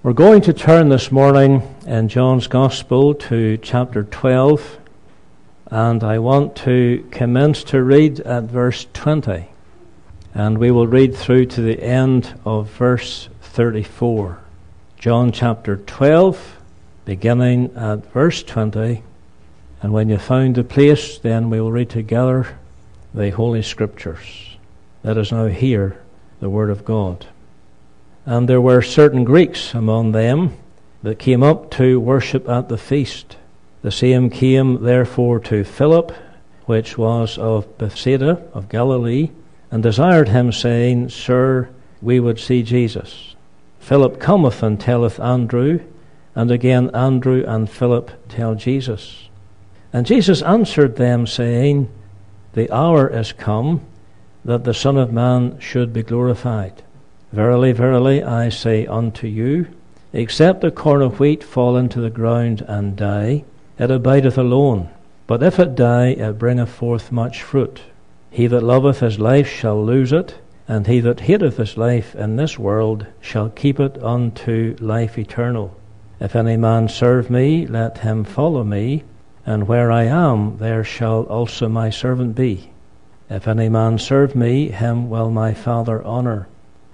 We're going to turn this morning in John's Gospel to chapter 12, and I want to commence to read at verse 20, and we will read through to the end of verse 34. John chapter 12, beginning at verse 20, and when you found the place, then we will read together the Holy Scriptures. Let us now hear the Word of God. And there were certain Greeks among them that came up to worship at the feast. The same came therefore to Philip, which was of Bethsaida of Galilee, and desired him, saying, Sir, we would see Jesus. Philip cometh and telleth Andrew, and again Andrew and Philip tell Jesus. And Jesus answered them, saying, The hour is come, that the Son of Man should be glorified. Verily, verily, I say unto you, except a corn of wheat fall into the ground and die, it abideth alone. But if it die, it bringeth forth much fruit. He that loveth his life shall lose it, and he that hateth his life in this world shall keep it unto life eternal. If any man serve me, let him follow me, and where I am, there shall also my servant be. If any man serve me, him will my Father honour.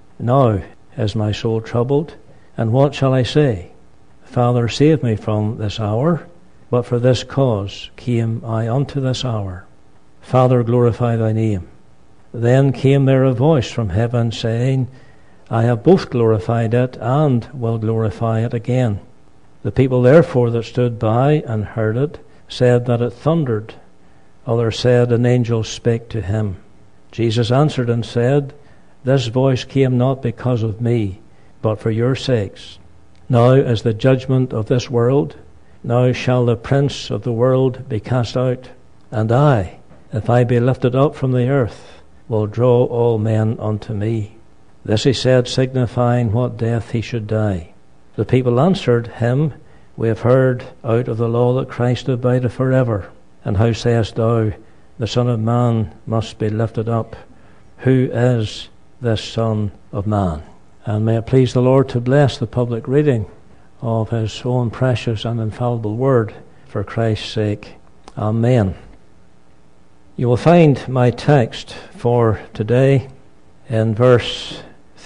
Now is my soul troubled, and what shall I say? Father, save me from this hour, but for this cause came I unto this hour. Father, glorify thy name. Then came there a voice from heaven, saying, I have both glorified it, and will glorify it again. The people therefore that stood by and heard it said that it thundered. Others said, An angel spake to him. Jesus answered and said, This voice came not because of me, but for your sakes. Now is the judgment of this world. Now shall the prince of the world be cast out. And I, if I be lifted up from the earth, will draw all men unto me. This he said, signifying what death he should die. The people answered him, We have heard out of the law that Christ abideth forever. And how sayest thou, the Son of Man must be lifted up? Who is this Son of Man? And may it please the Lord to bless the public reading of his own precious and infallible word for Christ's sake. Amen. You will find my text for today in verse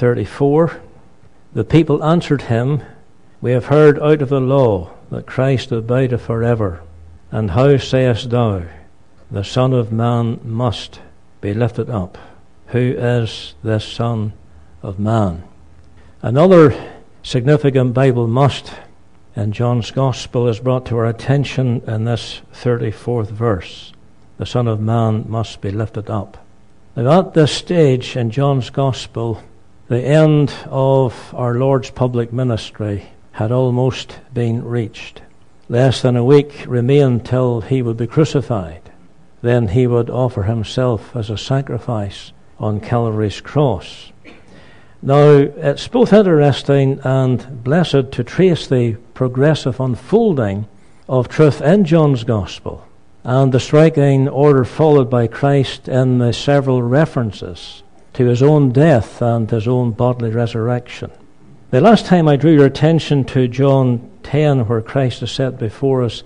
34. The people answered him, We have heard out of the law that Christ abideth forever. And how sayest thou, the Son of Man must be lifted up? Who is this Son of Man? Another significant Bible must in John's Gospel is brought to our attention in this 34th verse. The Son of Man must be lifted up. Now at this stage in John's Gospel, the end of our Lord's public ministry had almost been reached. Less than a week remained till he would be crucified. Then he would offer himself as a sacrifice on Calvary's cross. Now, it's both interesting and blessed to trace the progressive unfolding of truth in John's Gospel and the striking order followed by Christ in the several references to his own death and his own bodily resurrection. The last time I drew your attention to John 10, where Christ is set before us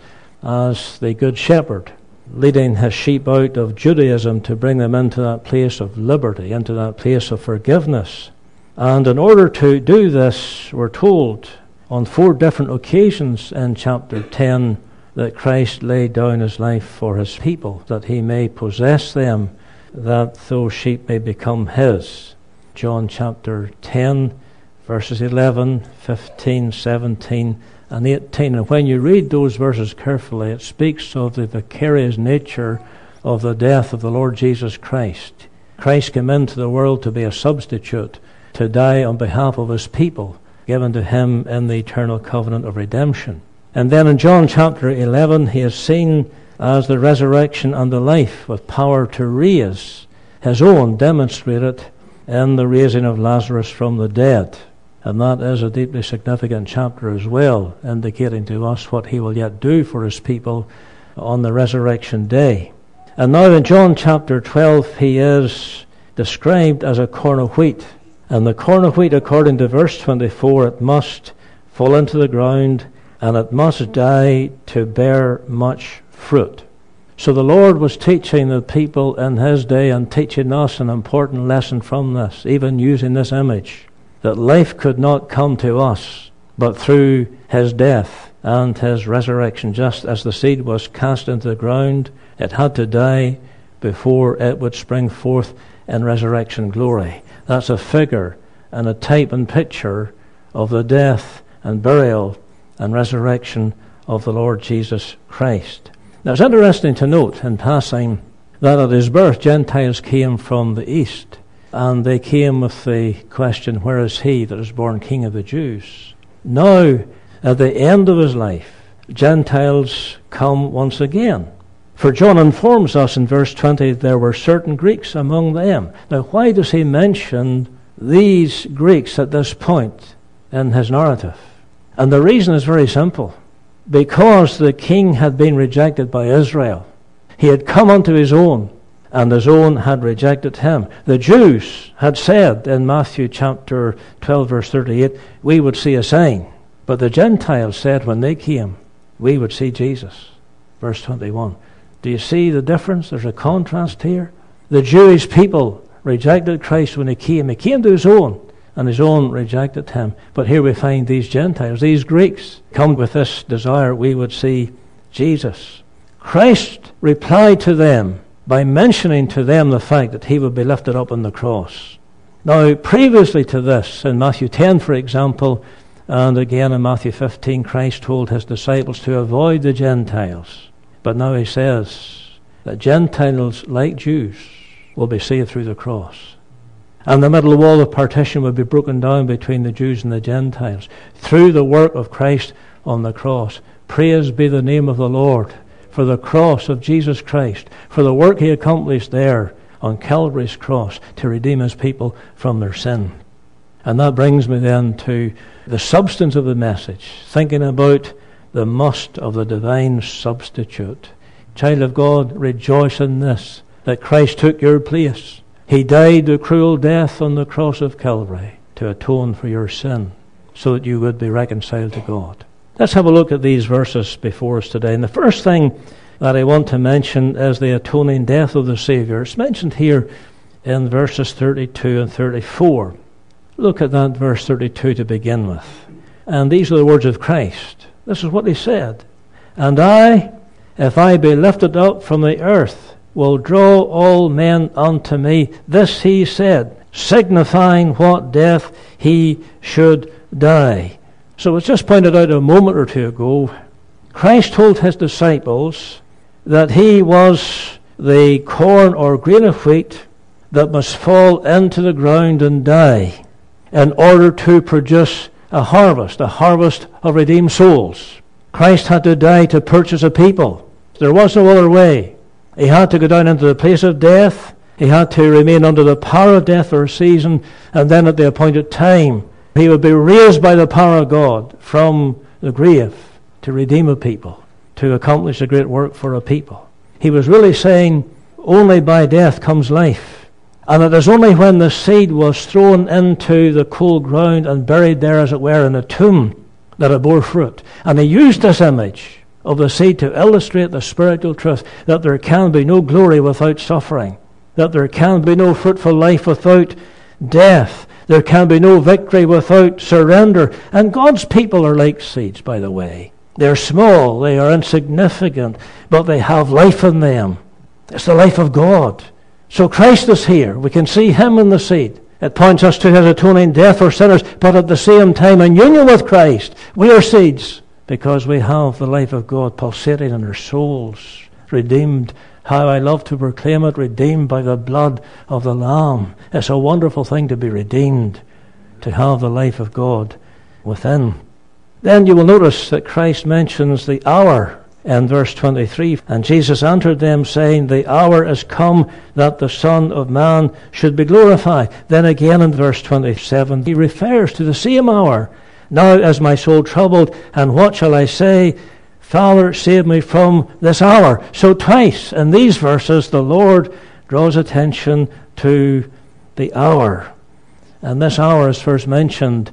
as the Good Shepherd, leading his sheep out of Judaism to bring them into that place of liberty, into that place of forgiveness. And in order to do this, we're told on 4 different occasions in chapter 10 that Christ laid down his life for his people, that he may possess them, that those sheep may become his. John chapter 10, verses 11, 15, 17, and 18. And when you read those verses carefully, it speaks of the vicarious nature of the death of the Lord Jesus Christ. Christ came into the world to be a substitute, to die on behalf of his people, given to him in the eternal covenant of redemption. And then in John chapter 11, he is seen as the resurrection and the life, with power to raise his own, demonstrated in the raising of Lazarus from the dead. And that is a deeply significant chapter as well, indicating to us what he will yet do for his people on the resurrection day. And now in John chapter 12, he is described as a corn of wheat. And the corn of wheat, according to verse 24, it must fall into the ground, and it must die to bear much fruit. So the Lord was teaching the people in his day and teaching us an important lesson from this, even using this image, that life could not come to us but through his death and his resurrection. Just as the seed was cast into the ground, it had to die before it would spring forth in resurrection glory. That's a figure and a type and picture of the death and burial and resurrection of the Lord Jesus Christ. Now it's interesting to note in passing that at his birth Gentiles came from the east, and they came with the question, where is he that is born King of the Jews? Now, at the end of his life, Gentiles come once again. For John informs us in verse 20, there were certain Greeks among them. Now why does he mention these Greeks at this point in his narrative? And the reason is very simple. Because the king had been rejected by Israel. He had come unto his own, and his own had rejected him. The Jews had said in Matthew chapter 12 verse 38, we would see a sign. But the Gentiles said when they came, we would see Jesus. Verse 21. Do you see the difference? There's a contrast here. The Jewish people rejected Christ when he came. He came to his own, and his own rejected him. But here we find these Gentiles, these Greeks, come with this desire we would see Jesus. Christ replied to them by mentioning to them the fact that he would be lifted up on the cross. Now, previously to this, in Matthew 10, for example, and again in Matthew 15, Christ told his disciples to avoid the Gentiles. But now he says that Gentiles, like Jews, will be saved through the cross. And the middle wall of partition would be broken down between the Jews and the Gentiles through the work of Christ on the cross. Praise be the name of the Lord for the cross of Jesus Christ, for the work he accomplished there on Calvary's cross to redeem his people from their sin. And that brings me then to the substance of the message, thinking about the must of the divine substitute. Child of God, rejoice in this, that Christ took your place. He died a cruel death on the cross of Calvary to atone for your sin, so that you would be reconciled to God. Let's have a look at these verses before us today. And the first thing that I want to mention is the atoning death of the Savior. It's mentioned here in verses 32 and 34. Look at that verse 32 to begin with. And these are the words of Christ. This is what he said. And I, if I be lifted up from the earth, will draw all men unto me. This he said, signifying what death he should die. So it's just pointed out a moment or two ago. Christ told his disciples that he was the corn or grain of wheat that must fall into the ground and die in order to produce a harvest of redeemed souls. Christ had to die to purchase a people. There was no other way. He had to go down into the place of death. He had to remain under the power of death for a season, and then at the appointed time, he would be raised by the power of God from the grave to redeem a people, to accomplish a great work for a people. He was really saying, only by death comes life. And it is only when the seed was thrown into the cold ground and buried there, as it were, in a tomb, that it bore fruit. And he used this image of the seed to illustrate the spiritual truth that there can be no glory without suffering, that there can be no fruitful life without death, there can be no victory without surrender. And God's people are like seeds, by the way. They're small, they are insignificant, but they have life in them. It's the life of God. So Christ is here. We can see him in the seed. It points us to his atoning death for sinners, but at the same time, in union with Christ, we are seeds because we have the life of God pulsating in our souls, redeemed. How I love to proclaim it, redeemed by the blood of the Lamb. It's a wonderful thing to be redeemed, to have the life of God within. Then you will notice that Christ mentions the hour in verse 23. And Jesus answered them, saying, the hour is come that the Son of Man should be glorified. Then again in verse 27, he refers to the same hour. Now is my soul troubled, and what shall I say? Father, save me from this hour. So twice in these verses, the Lord draws attention to the hour. And this hour is first mentioned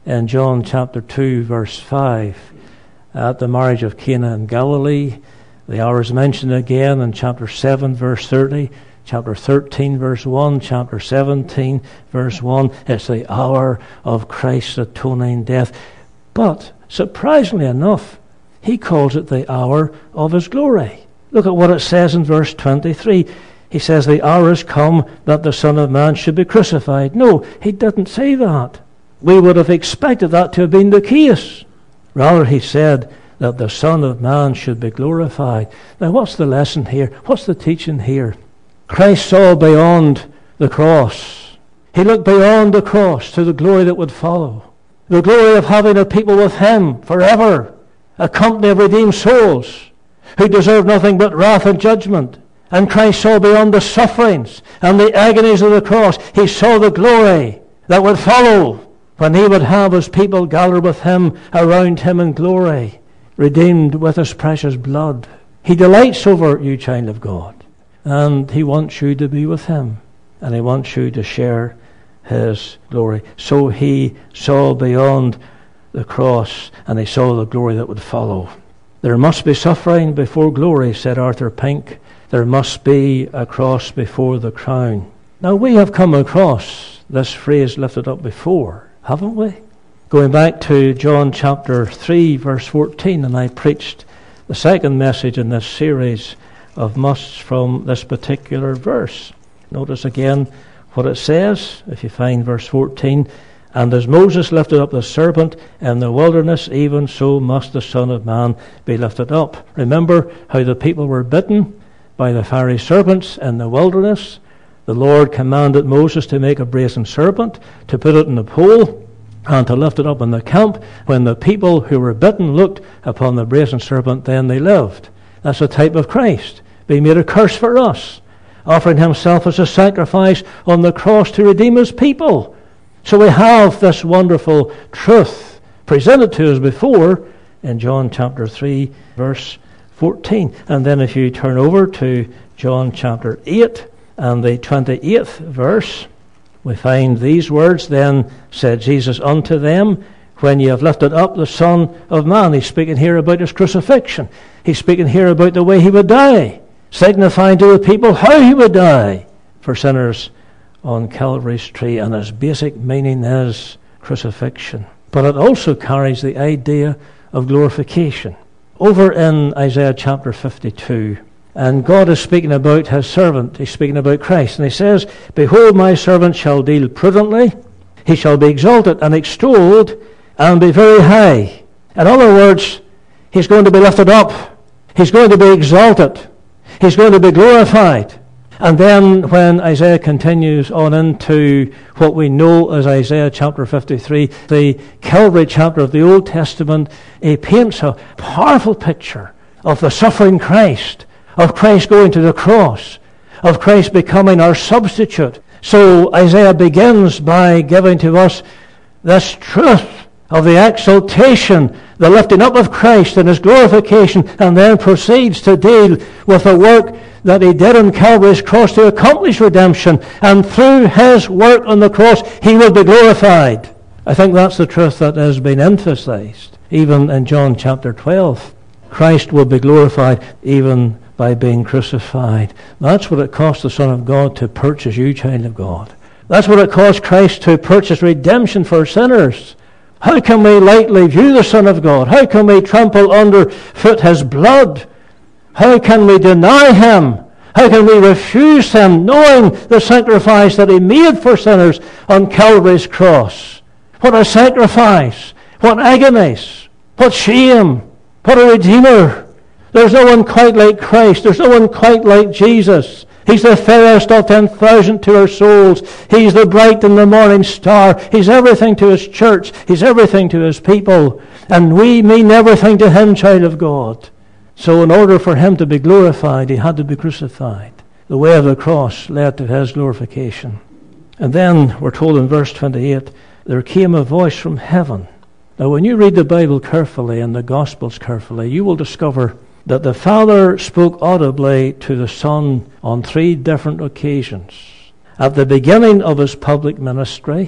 in John chapter 2, verse 5, at the marriage of Cana in Galilee. The hour is mentioned again in chapter 7, verse 30, chapter 13, verse 1, chapter 17, verse 1. It's the hour of Christ's atoning death. But, surprisingly enough, he calls it the hour of his glory. Look at what it says in verse 23. He says, the hour has come that the Son of Man should be crucified. No, he didn't say that. We would have expected that to have been the case. Rather, he said that the Son of Man should be glorified. Now, what's the lesson here? What's the teaching here? Christ saw beyond the cross. He looked beyond the cross to the glory that would follow. The glory of having a people with him forever. A company of redeemed souls who deserve nothing but wrath and judgment. And Christ saw beyond the sufferings and the agonies of the cross. He saw the glory that would follow when he would have his people gather with him, around him in glory, redeemed with his precious blood. He delights over you, child of God, and he wants you to be with him, and he wants you to share his glory. So he saw beyond the cross, and he saw the glory that would follow. There must be suffering before glory, said Arthur Pink. There must be a cross before the crown. Now, we have come across this phrase lifted up before, haven't we? Going back to John chapter 3, verse 14, and I preached the second message in this series of musts from this particular verse. Notice again what it says, if you find verse 14. And as Moses lifted up the serpent in the wilderness, even so must the Son of Man be lifted up. Remember how the people were bitten by the fiery serpents in the wilderness. The Lord commanded Moses to make a brazen serpent, to put it in the pole, and to lift it up in the camp. When the people who were bitten looked upon the brazen serpent, then they lived. That's a type of Christ, being made a curse for us, offering himself as a sacrifice on the cross to redeem his people. So we have this wonderful truth presented to us before in John chapter 3, verse 14. And then if you turn over to John chapter 8 and the 28th verse, we find these words. Then said Jesus unto them, when ye have lifted up the Son of Man. He's speaking here about his crucifixion. He's speaking here about the way he would die, signifying to the people how he would die for sinners on Calvary's tree. And his basic meaning is crucifixion. But it also carries the idea of glorification. Over in Isaiah chapter 52, and God is speaking about his servant. He's speaking about Christ. And he says, behold, my servant shall deal prudently. He shall be exalted and extolled and be very high. In other words, he's going to be lifted up. He's going to be exalted. He's going to be glorified. And then when Isaiah continues on into what we know as Isaiah chapter 53, the Calvary chapter of the Old Testament, he paints a powerful picture of the suffering Christ, of Christ going to the cross, of Christ becoming our substitute. So Isaiah begins by giving to us this truth of the exaltation, the lifting up of Christ and his glorification, and then proceeds to deal with the work that he did on Calvary's cross to accomplish redemption. And through his work on the cross, he will be glorified. I think that's the truth that has been emphasized, even in John chapter 12. Christ will be glorified even by being crucified. That's what it cost the Son of God to purchase you, child of God. That's what it cost Christ to purchase redemption for sinners. How can we lightly view the Son of God? How can we trample underfoot his blood? How can we deny him? How can we refuse him, knowing the sacrifice that he made for sinners on Calvary's cross? What a sacrifice! What agonies! What shame! What a Redeemer! There's no one quite like Christ. There's no one quite like Jesus. He's the fairest of 10,000 to our souls. He's the bright and the morning star. He's everything to his church. He's everything to his people. And we mean everything to him, child of God. So in order for him to be glorified, he had to be crucified. The way of the cross led to his glorification. And then we're told in verse 28, there came a voice from heaven. Now when you read the Bible carefully and the Gospels carefully, you will discover that the Father spoke audibly to the Son on 3 different occasions. At the beginning of his public ministry,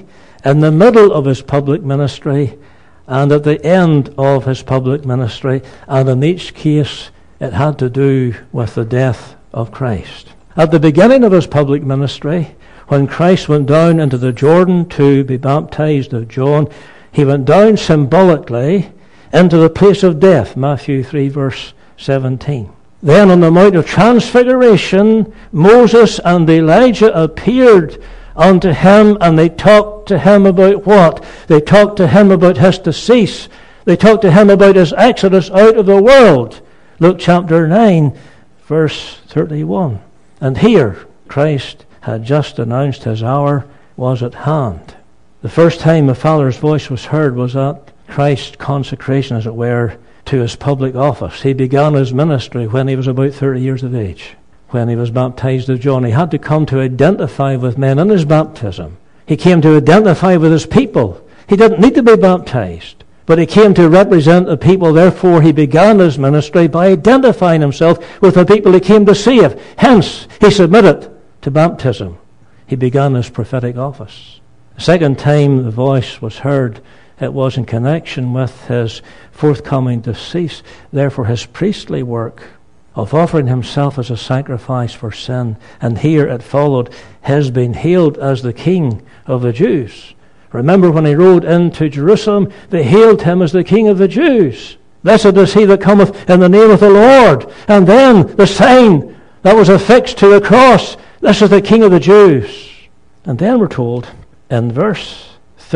in the middle of his public ministry and at the end of his public ministry, and in each case it had to do with the death of Christ. At the beginning of his public ministry, when Christ went down into the Jordan to be baptized of John, he went down symbolically into the place of death, Matthew 3 verse 17. Then on the Mount of Transfiguration, Moses and Elijah appeared unto him, and they talked to him about what? They talked to him about his decease. They talked to him about his exodus out of the world. Luke chapter 9 verse 31. And here Christ had just announced his hour was at hand. The first time the Father's voice was heard was at Christ's consecration, as it were, to his public office. He began his ministry when he was about 30 years of age, when he was baptized of John. He had to come to identify with men in his baptism. He came to identify with his people. He didn't need to be baptized, but he came to represent the people. Therefore, he began his ministry by identifying himself with the people he came to save. Hence, he submitted to baptism. He began his prophetic office. The second time the voice was heard, it was in connection with his forthcoming decease. Therefore, his priestly work of offering himself as a sacrifice for sin. And here it followed his being hailed as the King of the Jews. Remember when he rode into Jerusalem, they hailed him as the King of the Jews. Blessed is he that cometh in the name of the Lord. And then the sign that was affixed to the cross, this is the King of the Jews. And then we're told in verse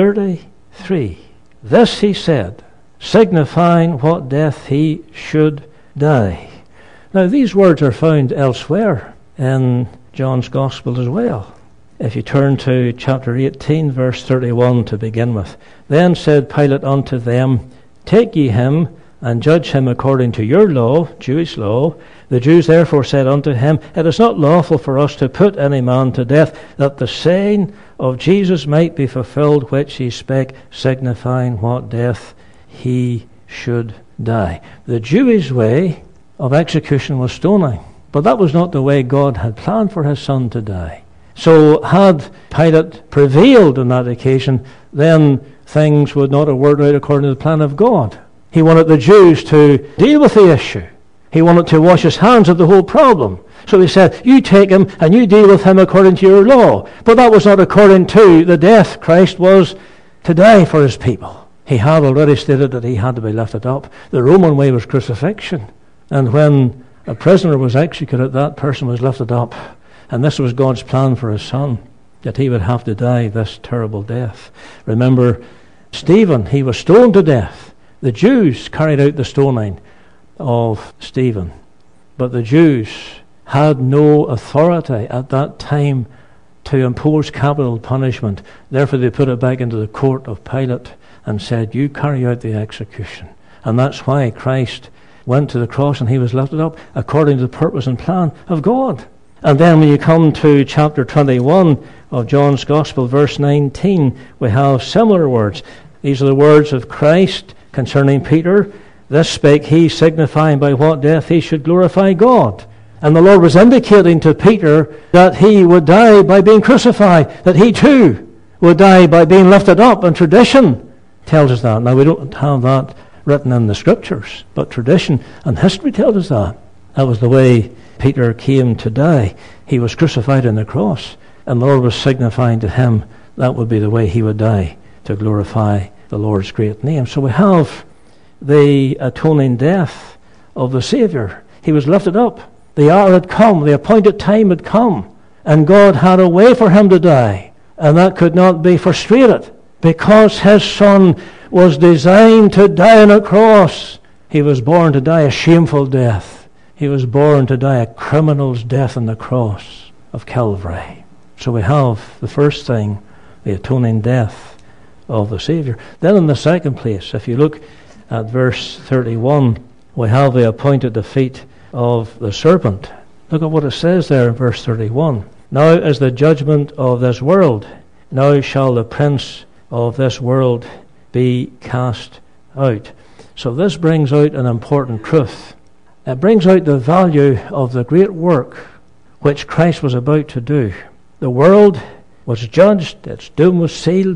33, this he said, signifying what death he should die. Now these words are found elsewhere in John's Gospel as well. If you turn to chapter 18, verse 31 to begin with. Then said Pilate unto them, take ye him, and judge him according to your law, Jewish law. The Jews therefore said unto him, it is not lawful for us to put any man to death, that the saying of Jesus might be fulfilled, which he spake, signifying what death he should die. The Jewish way of execution was stoning, but that was not the way God had planned for his Son to die. So had Pilate prevailed on that occasion, then things would not have worked out according to the plan of God. He wanted the Jews to deal with the issue. He wanted to wash his hands of the whole problem. So he said, you take him and you deal with him according to your law. But that was not according to the death Christ was to die for his people. He had already stated that he had to be lifted up. The Roman way was crucifixion. And when a prisoner was executed, that person was lifted up. And this was God's plan for his Son, that he would have to die this terrible death. Remember, Stephen, he was stoned to death. The Jews carried out the stoning of Stephen. But the Jews had no authority at that time to impose capital punishment. Therefore they put it back into the court of Pilate and said, you carry out the execution. And that's why Christ went to the cross and he was lifted up according to the purpose and plan of God. And then when you come to chapter 21 of John's Gospel, verse 19, we have similar words. These are the words of Christ concerning Peter. This spake he, signifying by what death he should glorify God. And the Lord was indicating to Peter that he would die by being crucified, that he too would die by being lifted up. And tradition tells us that. Now we don't have that written in the Scriptures, but tradition and history tells us that. That was the way Peter came to die. He was crucified on the cross, and the Lord was signifying to him that would be the way he would die, to glorify the Lord's great name. So we have the atoning death of the Saviour. He was lifted up. The hour had come, the appointed time had come, and God had a way for him to die, and that could not be frustrated, because his Son was designed to die on a cross. He was born to die a shameful death. He was born to die a criminal's death on the cross of Calvary. So we have the first thing, the atoning death of the Saviour. Then in the second place, if you look at verse 31, we have the appointed defeat of the serpent. Look at what it says there in verse 31. Now is the judgment of this world. Now shall the prince of this world be cast out. So this brings out an important truth. It brings out the value of the great work which Christ was about to do. The world was judged, its doom was sealed,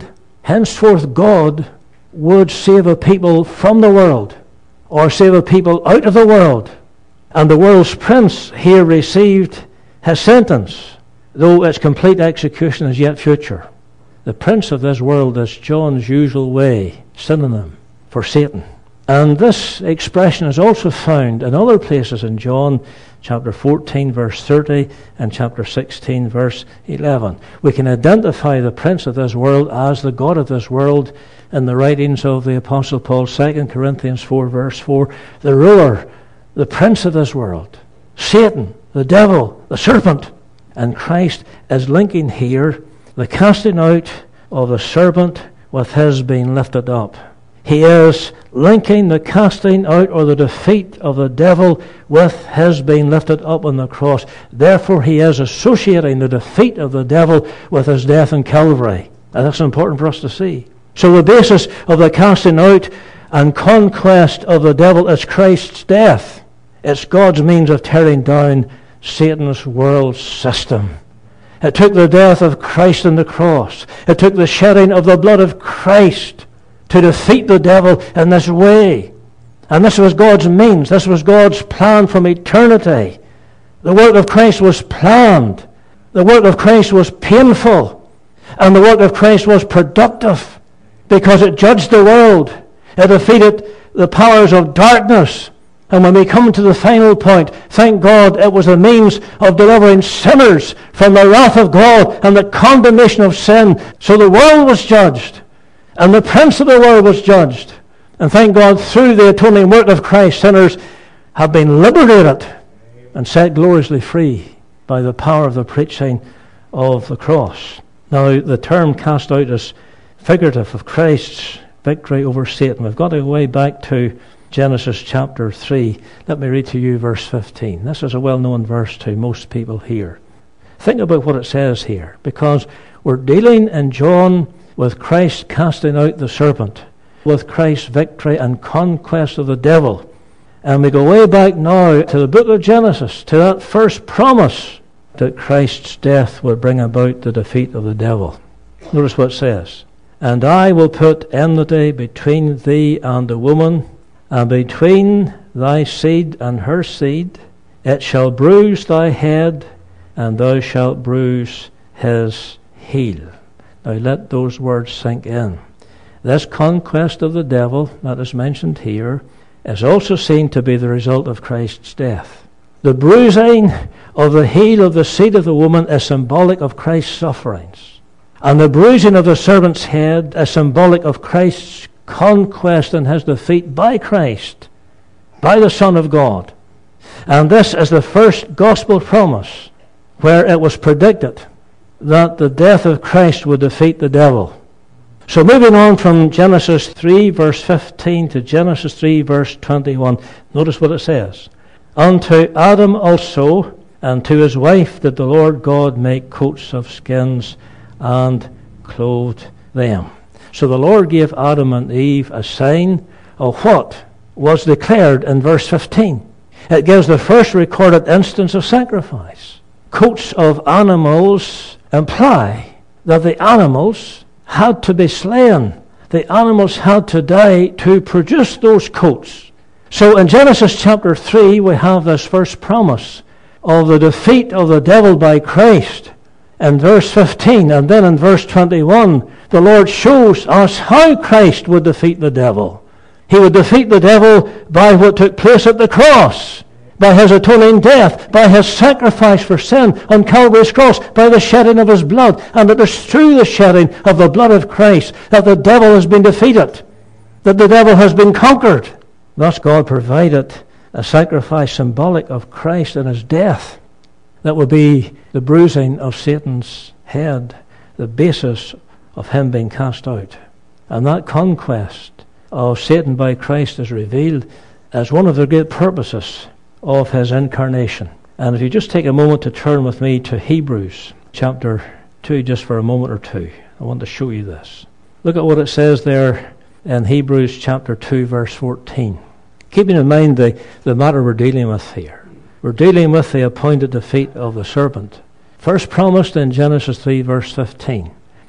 henceforth God would save a people from the world, or save a people out of the world. And the world's prince here received his sentence, though its complete execution is yet future. The prince of this world is John's usual way synonym for Satan. And this expression is also found in other places in John chapter 14 verse 30 and chapter 16 verse 11. We can identify the prince of this world as the god of this world in the writings of the Apostle Paul, 2 Corinthians 4 verse 4. The ruler, the prince of this world, Satan, the devil, the serpent. And Christ is linking here the casting out of the serpent with his being lifted up. He is linking the casting out or the defeat of the devil with his being lifted up on the cross. Therefore, he is associating the defeat of the devil with his death on Calvary. And that's important for us to see. So the basis of the casting out and conquest of the devil is Christ's death. It's God's means of tearing down Satan's world system. It took the death of Christ on the cross. It took the shedding of the blood of Christ to defeat the devil in this way. And this was God's means. This was God's plan from eternity. The work of Christ was planned. The work of Christ was painful. And the work of Christ was productive because it judged the world. It defeated the powers of darkness. And when we come to the final point, thank God it was a means of delivering sinners from the wrath of God and the condemnation of sin. So the world was judged. And the prince of the world was judged. And thank God, through the atoning work of Christ, sinners have been liberated and set gloriously free by the power of the preaching of the cross. Now, the term cast out is figurative of Christ's victory over Satan. We've got to go way back to Genesis chapter 3. Let me read to you verse 15. This is a well-known verse to most people here. Think about what it says here, because we're dealing in John with Christ casting out the serpent, with Christ's victory and conquest of the devil. And we go way back now to the book of Genesis, to that first promise that Christ's death would bring about the defeat of the devil. Notice what it says. And I will put enmity between thee and the woman, and between thy seed and her seed. It shall bruise thy head, and thou shalt bruise his heel. Now let those words sink in. This conquest of the devil that is mentioned here is also seen to be the result of Christ's death. The bruising of the heel of the seed of the woman is symbolic of Christ's sufferings. And the bruising of the serpent's head is symbolic of Christ's conquest and his defeat by Christ, by the Son of God. And this is the first gospel promise where it was predicted that the death of Christ would defeat the devil. So moving on from Genesis 3 verse 15 to Genesis 3 verse 21, notice what it says. Unto Adam also and to his wife did the Lord God make coats of skins and clothed them. So the Lord gave Adam and Eve a sign of what was declared in verse 15. It gives the first recorded instance of sacrifice. Coats of animals imply that the animals had to be slain. The animals had to die to produce those coats. So in Genesis chapter 3 we have this first promise of the defeat of the devil by Christ in verse 15, and then in verse 21 the Lord shows us how Christ would defeat the devil. He would defeat the devil by what took place at the cross, by his atoning death, by his sacrifice for sin on Calvary's cross, by the shedding of his blood. And it is through the shedding of the blood of Christ that the devil has been defeated, that the devil has been conquered. Thus God provided a sacrifice symbolic of Christ and his death that would be the bruising of Satan's head, the basis of him being cast out. And that conquest of Satan by Christ is revealed as one of the great purposes of his incarnation. And if you just take a moment to turn with me to Hebrews chapter 2 just for a moment or two, I want to show you this. Look at what it says there in Hebrews chapter 2 verse 14. Keeping in mind the matter we're dealing with here. We're dealing with the appointed defeat of the serpent, first promised in Genesis 3 verse 15.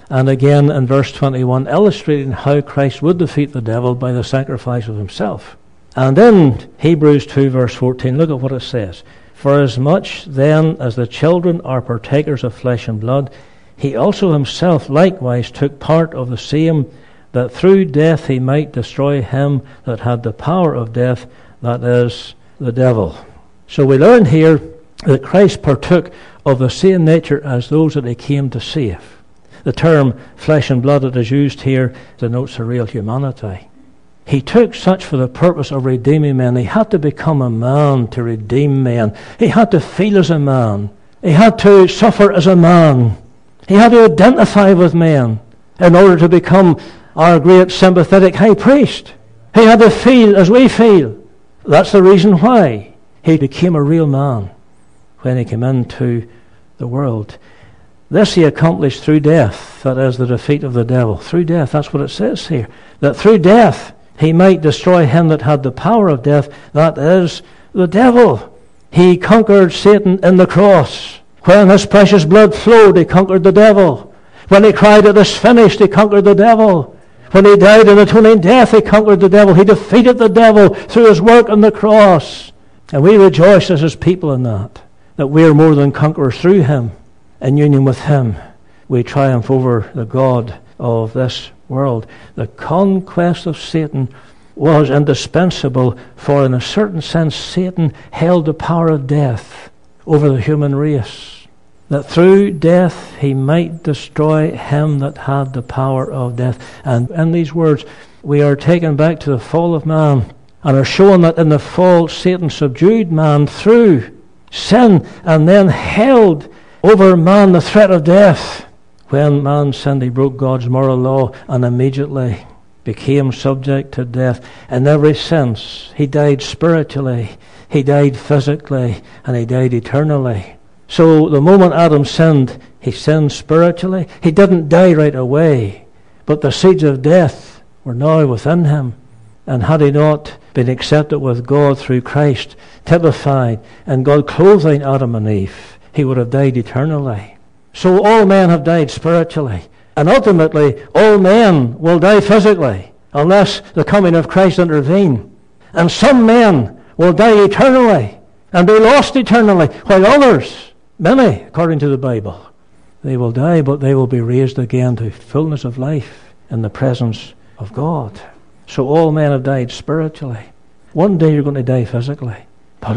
And again in verse 21, illustrating how Christ would defeat the devil by the sacrifice of himself. And in Hebrews 2 verse 14, look at what it says. For as much then as the children are partakers of flesh and blood, he also himself likewise took part of the same, that through death he might destroy him that had the power of death, that is, the devil. So we learn here that Christ partook of the same nature as those that he came to save. The term flesh and blood that is used here denotes a real humanity. He took such for the purpose of redeeming men. He had to become a man to redeem men. He had to feel as a man. He had to suffer as a man. He had to identify with men in order to become our great sympathetic high priest. He had to feel as we feel. That's the reason why he became a real man when he came into the world. This he accomplished through death, that is, the defeat of the devil. Through death, that's what it says here. That through death he might destroy him that had the power of death, that is, the devil. He conquered Satan in the cross. When his precious blood flowed, he conquered the devil. When he cried, "It is finished," he conquered the devil. When he died in atoning death, he conquered the devil. He defeated the devil through his work on the cross. And we rejoice as his people in that we are more than conquerors through him. In union with him, we triumph over the god of this world. The conquest of Satan was indispensable, for in a certain sense Satan held the power of death over the human race, that through death he might destroy him that had the power of death. And in these words we are taken back to the fall of man, and are shown that in the fall Satan subdued man through sin, and then held over man the threat of death. When man sinned, he broke God's moral law and immediately became subject to death. In every sense, he died spiritually, he died physically, and he died eternally. So the moment Adam sinned, he sinned spiritually. He didn't die right away, but the seeds of death were now within him. And had he not been accepted with God through Christ, typified, and God clothing Adam and Eve, he would have died eternally. So all men have died spiritually. And ultimately, all men will die physically, unless the coming of Christ intervene. And some men will die eternally, and be lost eternally, while others, many, according to the Bible, they will die, but they will be raised again to fullness of life in the presence of God. So all men have died spiritually. One day you're going to die physically. But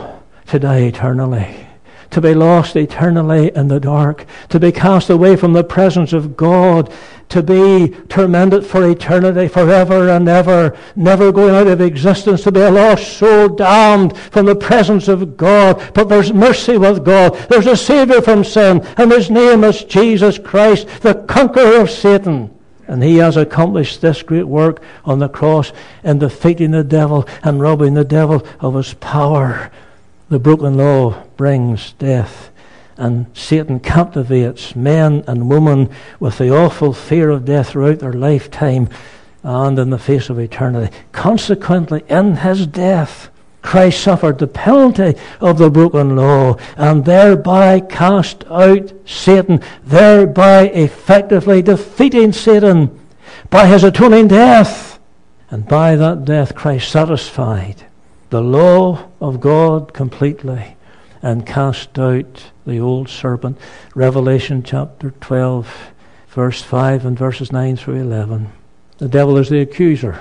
to die eternally. To be lost eternally in the dark. To be cast away from the presence of God. To be tormented for eternity, forever and ever. Never going out of existence. To be a lost soul, damned from the presence of God. But there's mercy with God. There's a Savior from sin. And his name is Jesus Christ, the conqueror of Satan. And he has accomplished this great work on the cross in defeating the devil and robbing the devil of his power. The broken law brings death, and Satan captivates men and women with the awful fear of death throughout their lifetime and in the face of eternity. Consequently, in his death, Christ suffered the penalty of the broken law and thereby cast out Satan, thereby effectively defeating Satan by his atoning death. And by that death, Christ satisfied the law of God completely and cast out the old serpent. Revelation chapter 12, verse 5 and verses 9 through 11. The devil is the accuser.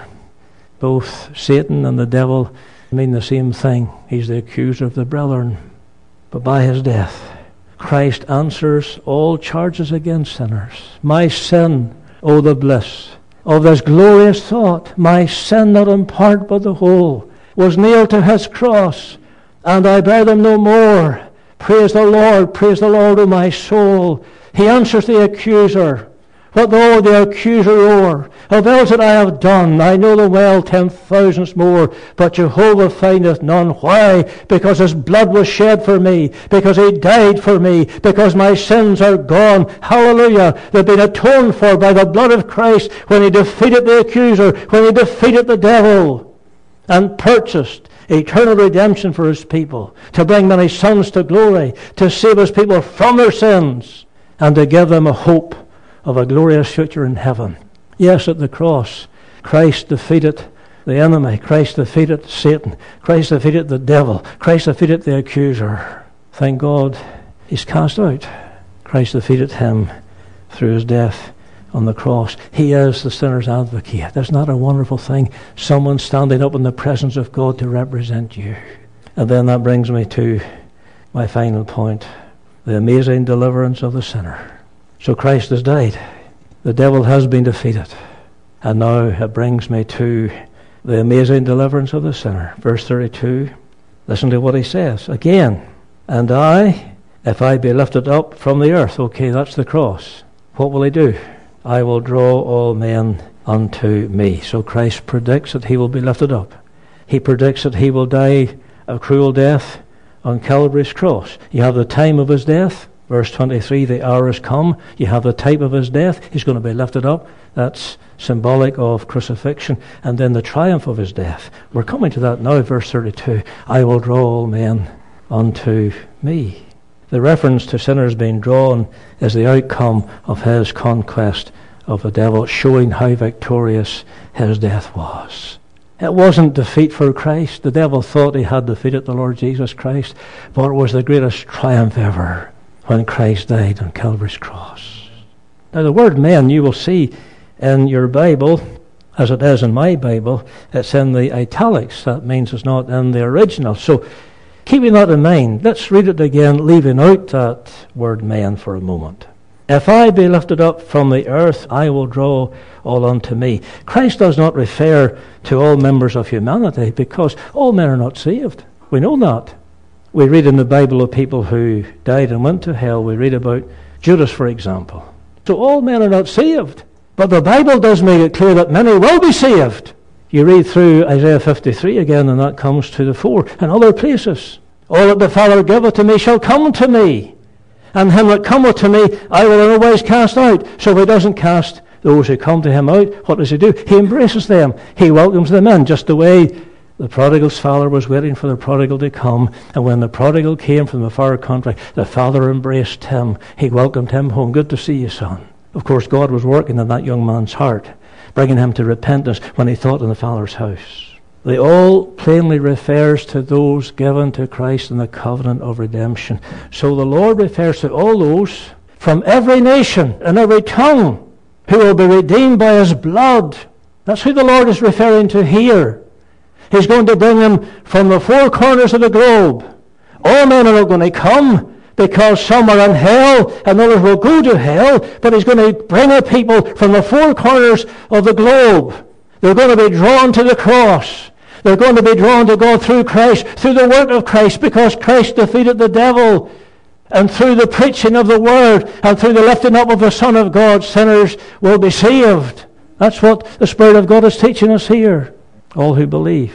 Both Satan and the devil mean the same thing. He's the accuser of the brethren. But by his death, Christ answers all charges against sinners. My sin, oh the bliss of this glorious thought, my sin not in part but the whole, was nailed to his cross, and I bear them no more. Praise the Lord, O my soul. He answers the accuser. What though the accuser roar, of else that I have done, I know them well 10,000 more, but Jehovah findeth none. Why? Because his blood was shed for me, because he died for me, because my sins are gone. Hallelujah. They've been atoned for by the blood of Christ when he defeated the accuser, when he defeated the devil, and purchased eternal redemption for his people, to bring many sons to glory, to save his people from their sins, and to give them a hope of a glorious future in heaven. Yes, at the cross, Christ defeated the enemy. Christ defeated Satan. Christ defeated the devil. Christ defeated the accuser. Thank God, he's cast out. Christ defeated him through his death on the cross. He is the sinner's advocate. That's not a wonderful thing? Someone standing up in the presence of God to represent you. And then that brings me to my final point, the amazing deliverance of the sinner. So Christ has died. The devil has been defeated. And now it brings me to the amazing deliverance of the sinner. Verse 32, listen to what he says. Again, and I, if I be lifted up from the earth. Okay, that's the cross. What will he do? I will draw all men unto me. So Christ predicts that he will be lifted up. He predicts that he will die a cruel death on Calvary's cross. You have the time of his death. Verse 23, the hour has come. You have the type of his death. He's going to be lifted up. That's symbolic of crucifixion. And then the triumph of his death. We're coming to that now, verse 32. I will draw all men unto me. The reference to sinners being drawn is the outcome of his conquest of the devil, showing how victorious his death was. It wasn't defeat for Christ. The devil thought he had defeated the Lord Jesus Christ, but it was the greatest triumph ever when Christ died on Calvary's cross. Now the word men, you will see in your Bible, as it is in my Bible, it's in the italics. That means it's not in the original. So keeping that in mind, let's read it again, leaving out that word men for a moment. If I be lifted up from the earth, I will draw all unto me. Christ does not refer to all members of humanity, because all men are not saved. We know that. We read in the Bible of people who died and went to hell. We read about Judas, for example. So all men are not saved. But the Bible does make it clear that many will be saved. You read through Isaiah 53 again, and that comes to the fore, and other places. All that the Father giveth to me shall come to me, and him that cometh to me I will in no wise cast out. So he doesn't cast those who come to him out. What does he do? He embraces them. He welcomes them in, just the way the prodigal's father was waiting for the prodigal to come. And when the prodigal came from the far country, the father embraced him. He welcomed him home. Good to see you, son. Of course, God was working in that young man's heart, bringing him to repentance when he thought in the Father's house. The all plainly refers to those given to Christ in the covenant of redemption. So the Lord refers to all those from every nation and every tongue who will be redeemed by his blood. That's who the Lord is referring to here. He's going to bring them from the four corners of the globe. All men are not going to come, because some are in hell and others will go to hell, but he's going to bring a people from the four corners of the globe. They're going to be drawn to the cross. They're going to be drawn to God through Christ, through the work of Christ, because Christ defeated the devil. And through the preaching of the Word and through the lifting up of the Son of God, sinners will be saved. That's what the Spirit of God is teaching us here, all who believe.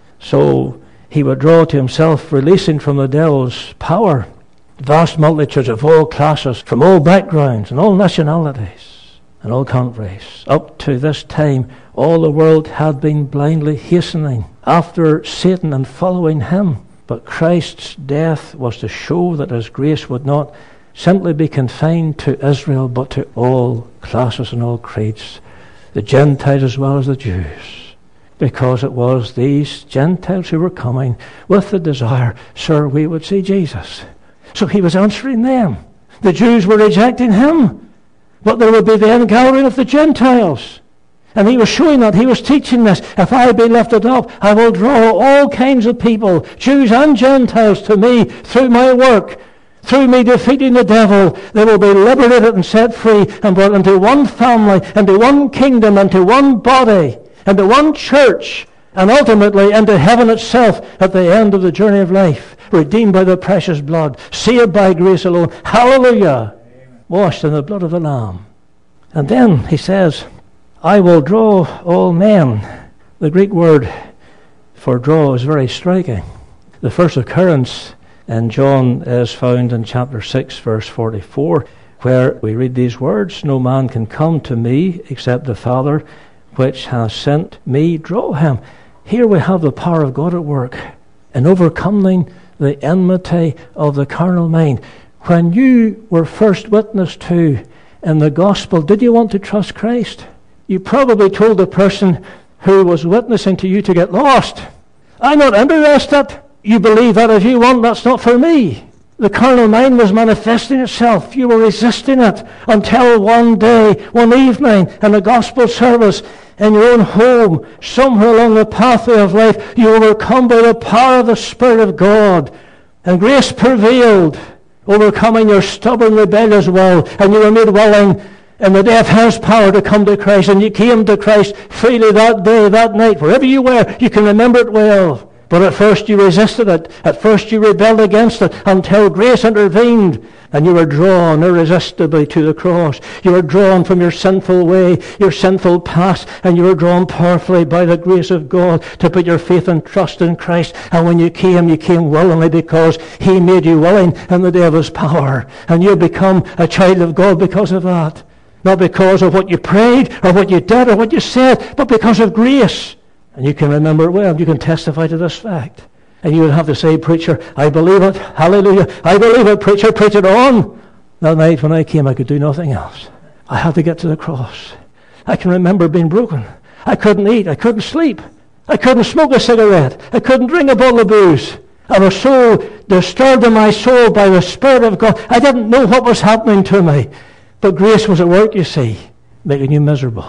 So he would draw to himself, releasing from the devil's power, vast multitudes of all classes, from all backgrounds and all nationalities and all countries. Up to this time, all the world had been blindly hastening after Satan and following him. But Christ's death was to show that his grace would not simply be confined to Israel, but to all classes and all creeds, the Gentiles as well as the Jews. Because it was these Gentiles who were coming with the desire, sir, we would see Jesus. So he was answering them. The Jews were rejecting him, but there would be the ingathering of the Gentiles. And he was showing that. He was teaching this. If I be lifted up, I will draw all kinds of people, Jews and Gentiles, to me through my work. Through me defeating the devil, they will be liberated and set free and brought into one family, into one kingdom, into one body, into one church, and ultimately into heaven itself at the end of the journey of life, redeemed by the precious blood, saved by grace alone. Hallelujah! Amen. Washed in the blood of the Lamb. And then he says, I will draw all men. The Greek word for draw is very striking. The first occurrence in John is found in chapter 6, verse 44, where we read these words, no man can come to me except the Father which has sent me draw him. Here we have the power of God at work in overcoming the enmity of the carnal mind. When you were first witnessed to in the gospel, did you want to trust Christ? You probably told the person who was witnessing to you to get lost, I'm not interested. You believe that if you want, that's not for me. The carnal mind was manifesting itself. You were resisting it until one day, one evening, in a gospel service, in your own home, somewhere along the pathway of life, you were overcome by the power of the Spirit of God. And grace prevailed, overcoming your stubborn, rebellious will. And you were made willing in the day of His power to come to Christ. And you came to Christ freely that day, that night, wherever you were. You can remember it well. But at first you resisted it. At first you rebelled against it until grace intervened and you were drawn irresistibly to the cross. You were drawn from your sinful way, your sinful past, and you were drawn powerfully by the grace of God to put your faith and trust in Christ. And when you came willingly because He made you willing in the day of His power. And you become a child of God because of that. Not because of what you prayed or what you did or what you said, but because of grace. And you can remember it well. You can testify to this fact. And you would have to say, preacher, I believe it. Hallelujah. I believe it, preacher. Preach it on. That night when I came, I could do nothing else. I had to get to the cross. I can remember being broken. I couldn't eat. I couldn't sleep. I couldn't smoke a cigarette. I couldn't drink a bottle of booze. I was so disturbed in my soul by the Spirit of God. I didn't know what was happening to me. But grace was at work, you see, making you miserable.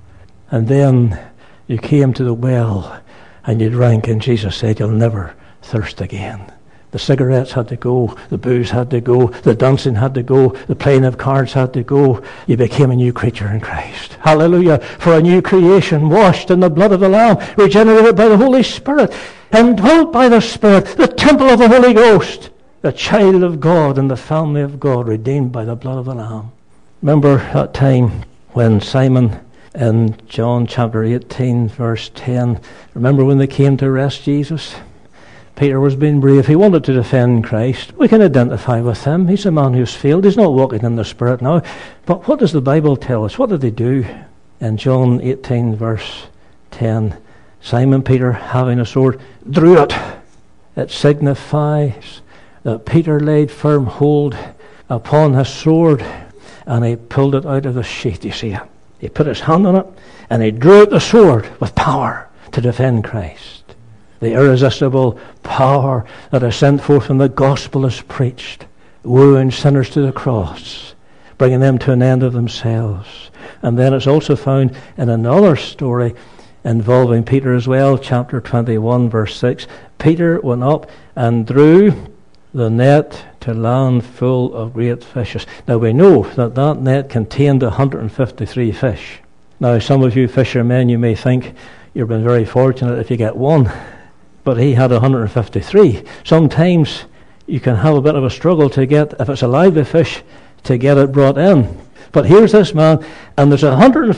And then you came to the well and you drank, and Jesus said, you'll never thirst again. The cigarettes had to go, the booze had to go, the dancing had to go, the playing of cards had to go. You became a new creature in Christ. Hallelujah. For a new creation, washed in the blood of the Lamb, regenerated by the Holy Spirit, indwelt by the Spirit, the temple of the Holy Ghost, the child of God in the family of God, redeemed by the blood of the Lamb. Remember that time when Simon, in John chapter 18, verse 10, remember when they came to arrest Jesus? Peter was being brave. He wanted to defend Christ. We can identify with him. He's a man who's failed. He's not walking in the Spirit now. But what does the Bible tell us? What did they do? In John 18, verse 10, Simon Peter, having a sword, drew it. It signifies that Peter laid firm hold upon his sword, and he pulled it out of the sheath, you see it. He put his hand on it, and he drew out the sword with power to defend Christ. The irresistible power that is sent forth when the gospel is preached, wooing sinners to the cross, bringing them to an end of themselves. And then it's also found in another story involving Peter as well, chapter 21, verse 6. Peter went up and drew the net to land full of great fishes. Now we know that that net contained 153 fish. Now some of you fishermen, you may think you've been very fortunate if you get one, but he had 153. Sometimes you can have a bit of a struggle to get, if it's a lively fish, to get it brought in. But here's this man, and there's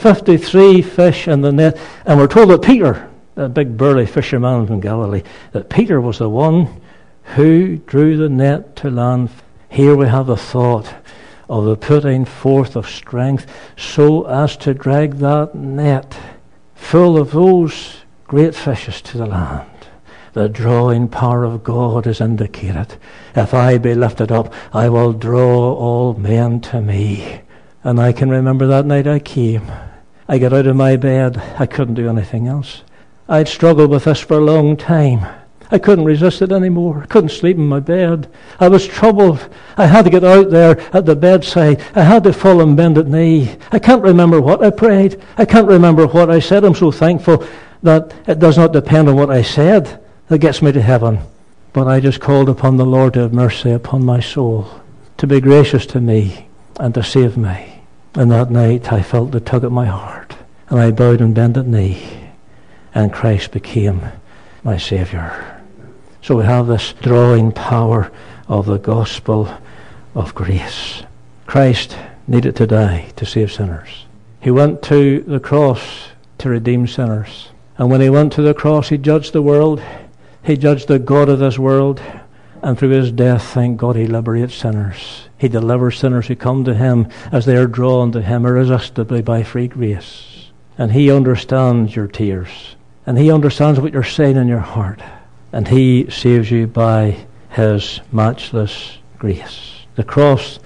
153 fish in the net, and we're told that Peter, that big burly fisherman from Galilee, that Peter was the one who drew the net to land. Here we have the thought of the putting forth of strength so as to drag that net full of those great fishes to the land. The drawing power of God is indicated. If I be lifted up, I will draw all men to me. And I can remember that night I came. I got out of my bed. I couldn't do anything else. I'd struggled with this for a long time. I couldn't resist it anymore. I couldn't sleep in my bed. I was troubled. I had to get out there at the bedside. I had to fall on bended knee. I can't remember what I prayed. I can't remember what I said. I'm so thankful that it does not depend on what I said that gets me to heaven. But I just called upon the Lord to have mercy upon my soul, to be gracious to me and to save me. And that night I felt the tug at my heart, and I bowed on bended knee, and Christ became my Saviour. So we have this drawing power of the gospel of grace. Christ needed to die to save sinners. He went to the cross to redeem sinners. And when he went to the cross, he judged the world. He judged the God of this world. And through his death, thank God, he liberates sinners. He delivers sinners who come to him as they are drawn to him irresistibly by free grace. And he understands your tears. And he understands what you're saying in your heart. And he saves you by his matchless grace. The cross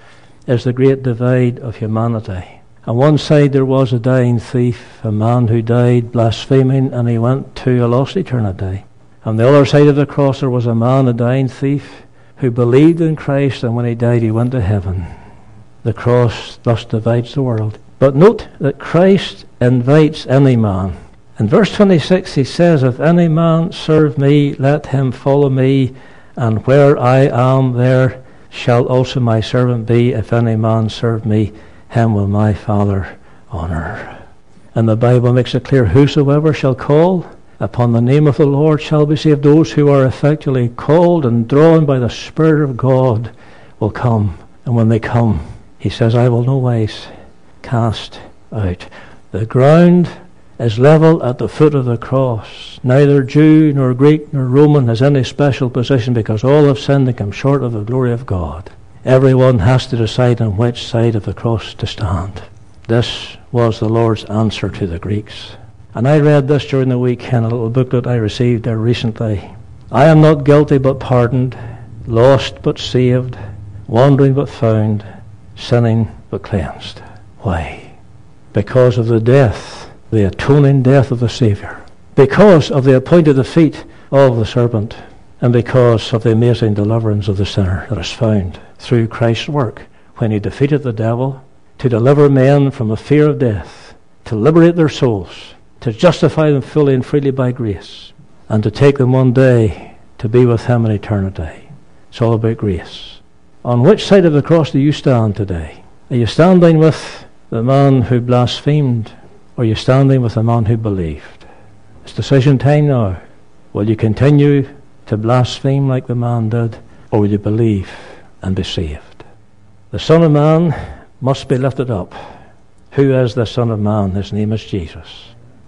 is the great divide of humanity. On one side there was a dying thief, a man who died blaspheming, and he went to a lost eternity. On the other side of the cross there was a man, a dying thief, who believed in Christ, and when he died he went to heaven. The cross thus divides the world. But note that Christ invites any man. In verse 26 he says, "If any man serve me, let him follow me, and where I am, there shall also my servant be. If any man serve me, him will my Father honour." And the Bible makes it clear, "Whosoever shall call upon the name of the Lord shall be saved." Those who are effectually called and drawn by the Spirit of God will come. And when they come, he says, "I will no wise cast out." The ground is level at the foot of the cross. Neither Jew nor Greek nor Roman has any special position, because all have sinned and come short of the glory of God. Everyone has to decide on which side of the cross to stand. This was the Lord's answer to the Greeks. And I read this during the week in a little booklet I received there recently. "I am not guilty but pardoned, lost but saved, wandering but found, sinning but cleansed." Why? Because of the death, the atoning death of the Saviour. Because of the appointed defeat of the serpent. And because of the amazing deliverance of the sinner that is found through Christ's work, when he defeated the devil, to deliver men from the fear of death, to liberate their souls, to justify them fully and freely by grace, and to take them one day to be with him in eternity. It's all about grace. On which side of the cross do you stand today? Are you standing with the man who blasphemed, or are you standing with the man who believed? It's decision time now. Will you continue to blaspheme like the man did, or will you believe and be saved? The Son of Man must be lifted up. Who is the Son of Man? His name is Jesus,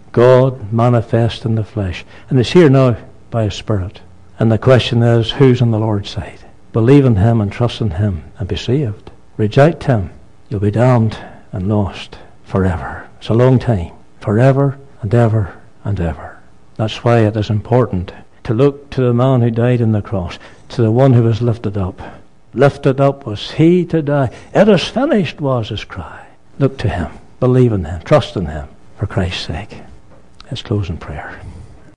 God manifest in the flesh, and is here now by his Spirit. And the question is, who's on the Lord's side? Believe in him and trust in him and be saved. Reject him, you'll be damned and lost forever. It's a long time. Forever and ever and ever. That's why it is important to look to the man who died on the cross, to the one who was lifted up. Lifted up was he to die. It is finished was his cry. Look to him. Believe in him. Trust in him for Christ's sake. Let's close in prayer.